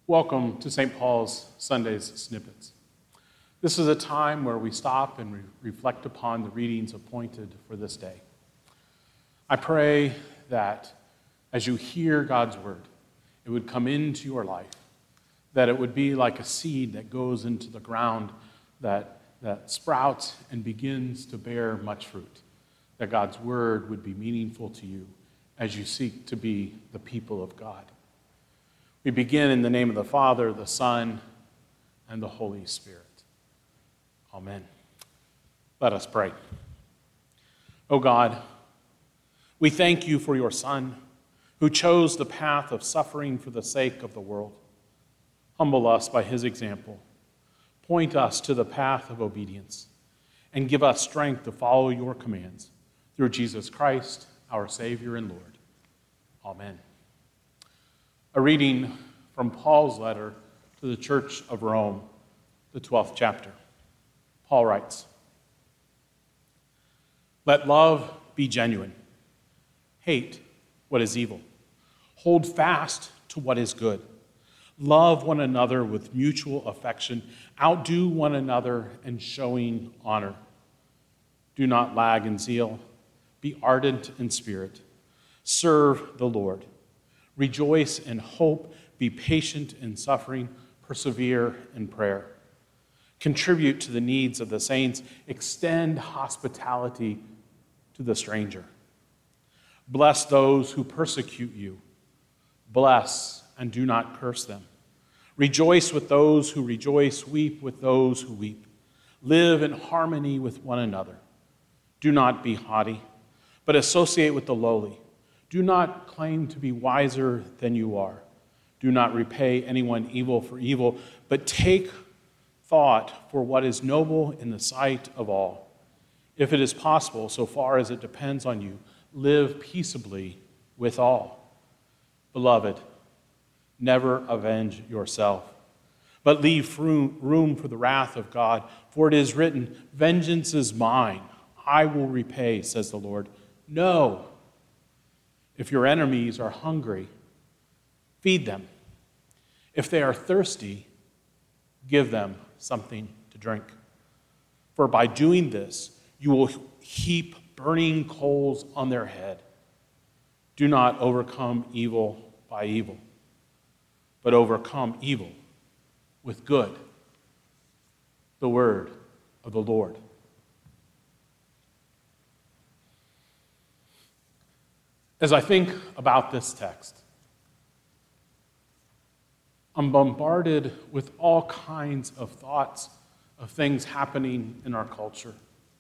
Welcome to St. Paul's Sunday's Snippets. This is a time where we stop and reflect upon the readings appointed for this day. I pray that as you hear God's word, it would come into your life, that it would be like a seed that goes into the ground that sprouts and begins to bear much fruit, that God's word would be meaningful to you as you seek to be the people of God. We begin in the name of the Father, the Son, and the Holy Spirit. Amen. Let us pray. O God, we thank you for your Son, who chose the path of suffering for the sake of the world. Humble us by his example. Point us to the path of obedience, and give us strength to follow your commands. Through Jesus Christ, our Savior and Lord. Amen. A reading from Paul's letter to the Church of Rome, the 12th chapter. Paul writes, "Let love be genuine. Hate what is evil. Hold fast to what is good. Love one another with mutual affection. Outdo one another in showing honor. Do not lag in zeal. Be ardent in spirit. Serve the Lord. Rejoice in hope, be patient in suffering, persevere in prayer. Contribute to the needs of the saints, extend hospitality to the stranger. Bless those who persecute you. Bless and do not curse them. Rejoice with those who rejoice, weep with those who weep. Live in harmony with one another. Do not be haughty, but associate with the lowly. Do not claim to be wiser than you are. Do not repay anyone evil for evil, but take thought for what is noble in the sight of all. If it is possible, so far as it depends on you, live peaceably with all. Beloved, never avenge yourself, but leave room for the wrath of God. For it is written, 'Vengeance is mine, I will repay,' says the Lord. No. If your enemies are hungry, feed them. If they are thirsty, give them something to drink. For by doing this, you will heap burning coals on their head. Do not overcome evil by evil, but overcome evil with good." The word of the Lord. As I think about this text, I'm bombarded with all kinds of thoughts of things happening in our culture.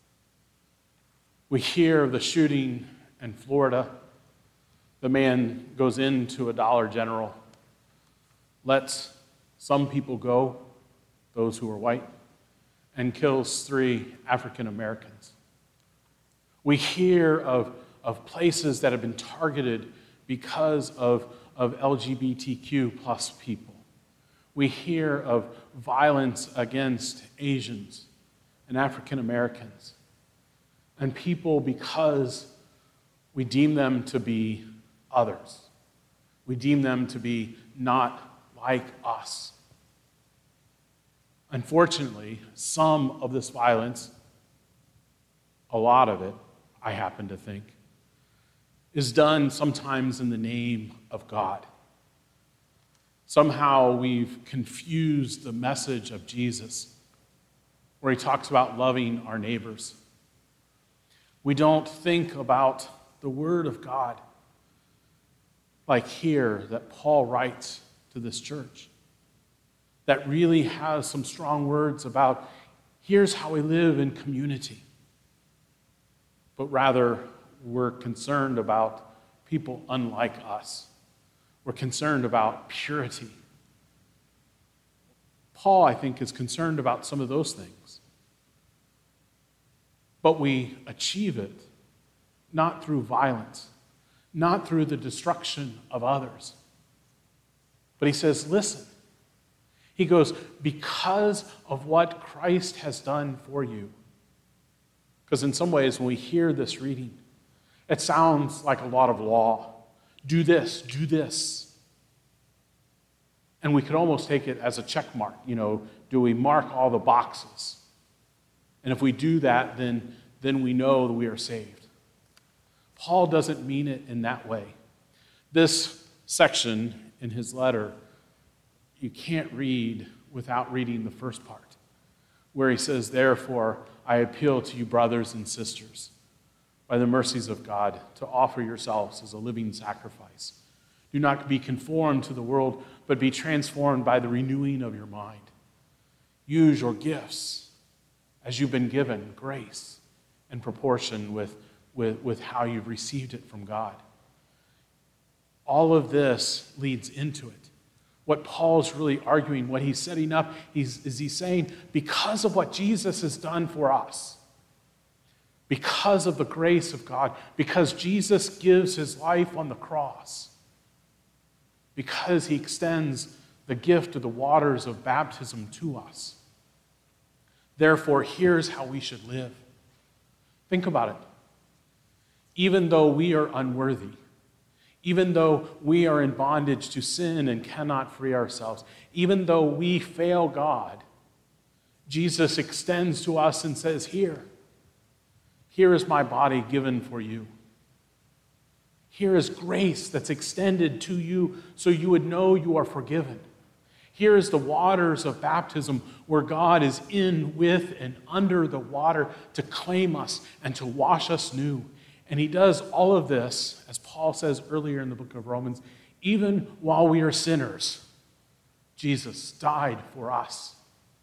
We hear of the shooting in Florida. The man goes into a Dollar General, lets some people go, those who are white, and kills 3 African Americans. We hear of places that have been targeted because of LGBTQ plus people. We hear of violence against Asians and African Americans and people because we deem them to be others. We deem them to be not like us. Unfortunately, some of this violence, a lot of it, I happen to think, is done sometimes in the name of God. Somehow we've confused the message of Jesus, where he talks about loving our neighbors. We don't think about the word of God like here that Paul writes to this church, that really has some strong words about here's how we live in community. But rather, we're concerned about people unlike us. We're concerned about purity. Paul, I think, is concerned about some of those things. But we achieve it not through violence, not through the destruction of others. But he says, listen. He goes, because of what Christ has done for you. Because in some ways, when we hear this reading, it sounds like a lot of law. Do this, do this. And we could almost take it as a check mark. Do we mark all the boxes? And if we do that, then we know that we are saved. Paul doesn't mean it in that way. This section in his letter, you can't read without reading the first part, where he says, "Therefore, I appeal to you, brothers and sisters, by the mercies of God, to offer yourselves as a living sacrifice. Do not be conformed to the world, but be transformed by the renewing of your mind. Use your gifts as you've been given grace in proportion with how you've received it from God." All of this leads into it. What Paul's really arguing, what he's setting up, he's saying, because of what Jesus has done for us, because of the grace of God, because Jesus gives his life on the cross, because he extends the gift of the waters of baptism to us, therefore, here's how we should live. Think about it. Even though we are unworthy, even though we are in bondage to sin and cannot free ourselves, even though we fail God, Jesus extends to us and says, here is my body given for you. Here is grace that's extended to you so you would know you are forgiven. Here is the waters of baptism where God is in, with, and under the water to claim us and to wash us new. And he does all of this, as Paul says earlier in the book of Romans, even while we are sinners. Jesus died for us.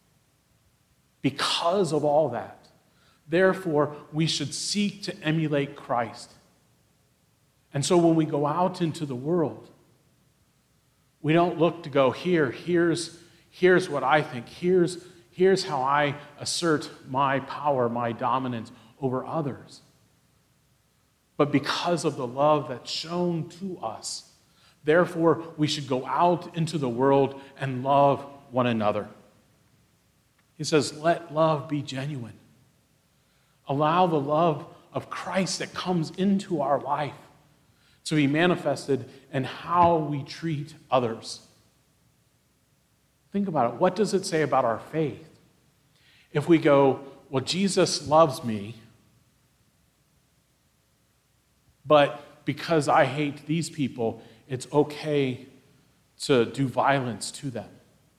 Because of all that, therefore, we should seek to emulate Christ. And so when we go out into the world, we don't look to go, here's what I think, here's how I assert my power, my dominance over others. But because of the love that's shown to us, therefore we should go out into the world and love one another. He says, let love be genuine. Allow the love of Christ that comes into our life to be manifested in how we treat others. Think about it. What does it say about our faith? If we go, well, Jesus loves me, but because I hate these people, it's okay to do violence to them.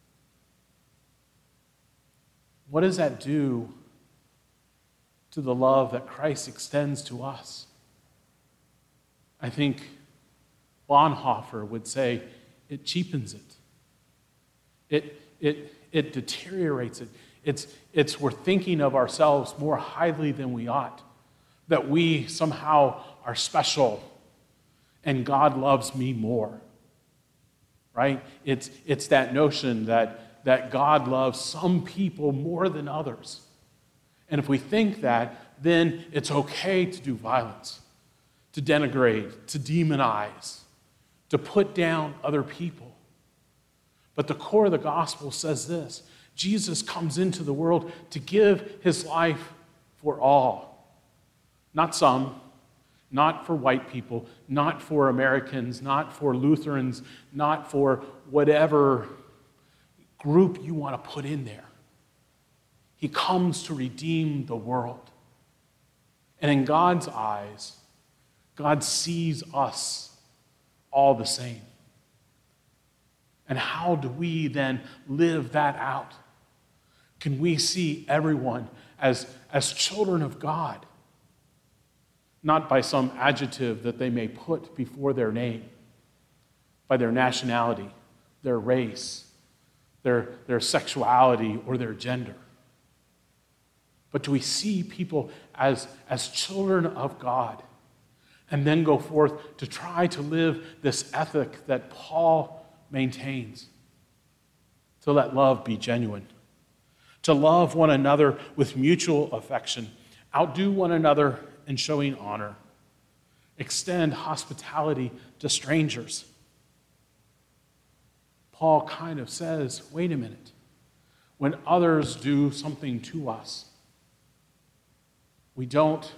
What does that do to the love that Christ extends to us? I think Bonhoeffer would say it cheapens it. It deteriorates it. It's we're thinking of ourselves more highly than we ought, that we somehow are special and God loves me more, right? It's that notion that God loves some people more than others. And if we think that, then it's okay to do violence, to denigrate, to demonize, to put down other people. But the core of the gospel says this: Jesus comes into the world to give his life for all. Not some, not for white people, not for Americans, not for Lutherans, not for whatever group you want to put in there. He comes to redeem the world. And in God's eyes, God sees us all the same. And how do we then live that out? Can we see everyone as children of God? Not by some adjective that they may put before their name, by their nationality, their race, their sexuality, or their gender. But do we see people as children of God and then go forth to try to live this ethic that Paul maintains? To let love be genuine, to love one another with mutual affection, outdo one another in showing honor, extend hospitality to strangers. Paul kind of says, wait a minute, when others do something to us, we don't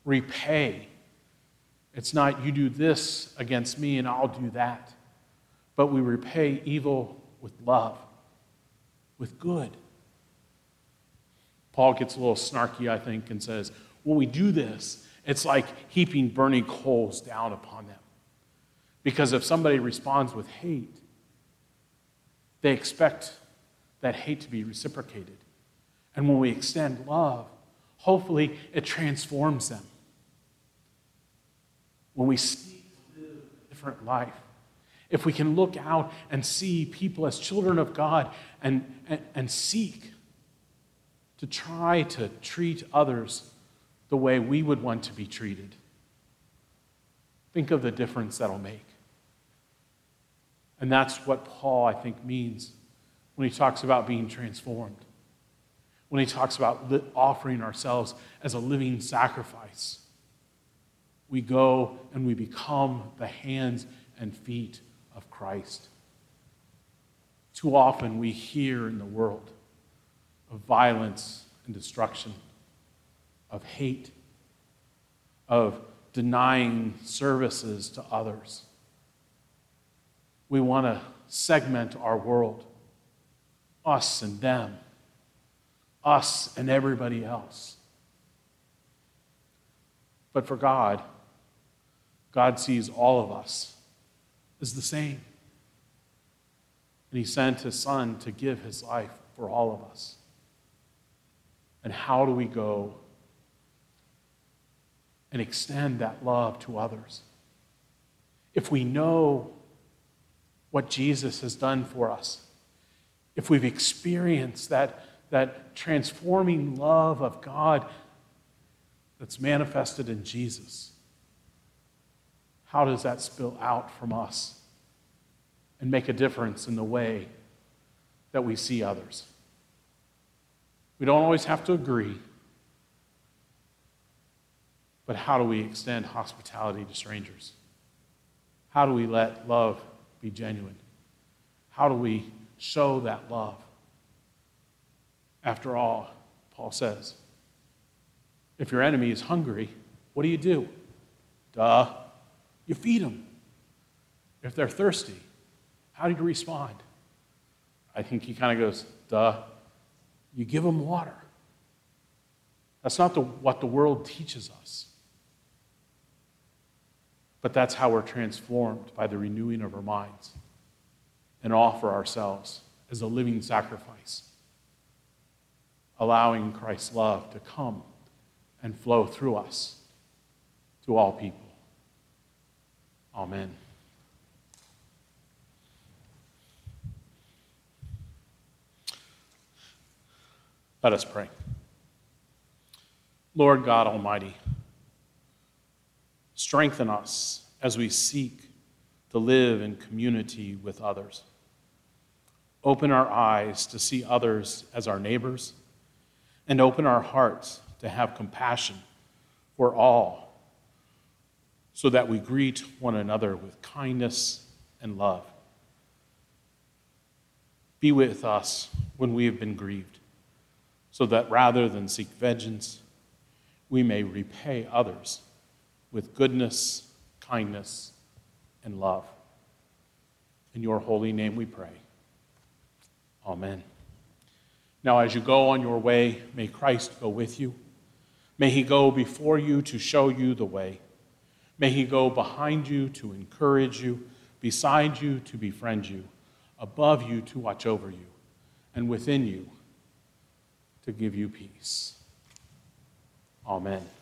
repay. It's not you do this against me and I'll do that. but we repay evil with love, with good. Paul gets a little snarky, I think, and says, when we do this, it's like heaping burning coals down upon them. Because if somebody responds with hate, they expect that hate to be reciprocated. And when we extend love, hopefully it transforms them. When we seek to live a different life, if we can look out and see people as children of God and seek to try to treat others the way we would want to be treated, think of the difference that'll make. And that's what Paul, I think, means when he talks about being transformed, when he talks about offering ourselves as a living sacrifice. We go and we become the hands and feet of Christ. Too often we hear in the world of violence and destruction, of hate, of denying services to others. We want to segment our world, us and them, us and everybody else. But for God, God sees all of us as the same. And he sent his Son to give his life for all of us. And how do we go and extend that love to others? If we know what Jesus has done for us, if we've experienced that transforming love of God that's manifested in Jesus, how does that spill out from us and make a difference in the way that we see others? We don't always have to agree, but how do we extend hospitality to strangers? How do we let love be genuine? How do we show that love? After all, Paul says, if your enemy is hungry, what do? Duh, you feed them. If they're thirsty, how do you respond? I think he kind of goes, duh, you give them water. That's not what the world teaches us. But that's how we're transformed by the renewing of our minds and offer ourselves as a living sacrifice, allowing Christ's love to come and flow through us to all people. Amen. Let us pray. Lord God Almighty, strengthen us as we seek to live in community with others. Open our eyes to see others as our neighbors, and open our hearts to have compassion for all, so that we greet one another with kindness and love. Be with us when we have been grieved, so that rather than seek vengeance, we may repay others with goodness, kindness, and love. In your holy name we pray. Amen. Now, as you go on your way, may Christ go with you. May he go before you to show you the way. May he go behind you to encourage you, beside you to befriend you, above you to watch over you, and within you to give you peace. Amen.